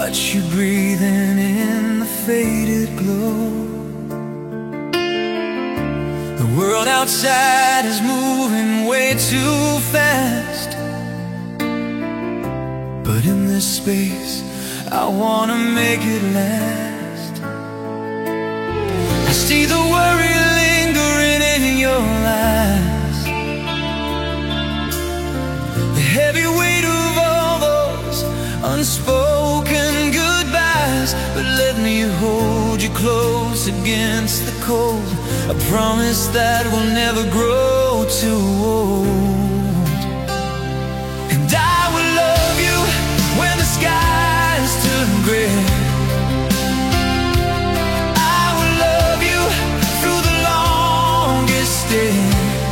watch you breathing in the faded glow. The world outside is moving way too fast, but in this space I wanna make it last. I see the worry lingering in your eyes, the heavy weight of all those unspoken goodbyes. But let me hold you close against the cold, a promise that will never grow too old. And I will love you when the skies turn gray. I will love you through the longest day.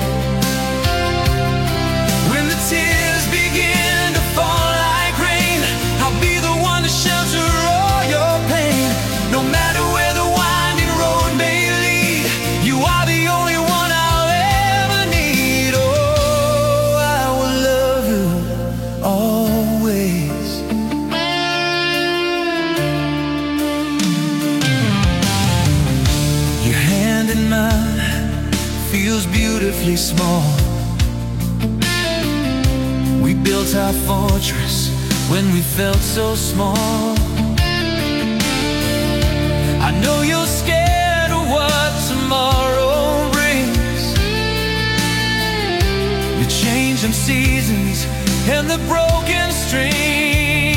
When the tears begin to fall like rain, I'll be the one to shelter all your pain. No matter where the winding road may lead, you are the only one I'll ever need. Oh, I will love you always. Your hand in mine feels beautifully small. We built our fortress when we felt so small. I know you're scared of what tomorrow brings, the changing seasons and the broken strings.